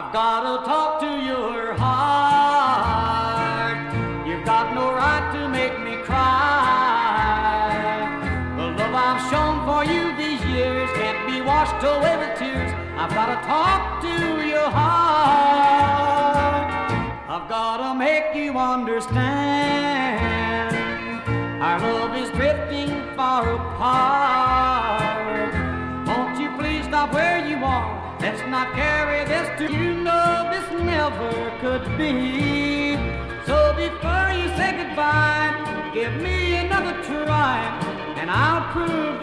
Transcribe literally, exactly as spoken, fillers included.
I've gotta talk to your heart. You've got no right to make me cry. The love I've shown for you these years can't be washed away with tears. I've gotta talk to your heart. I've gotta make you understand. Our love is drifting far apart. Won't you please stop where you are? Let's not carry this to you. Know this never could be. So before you say goodbye, give me another try, and I'll prove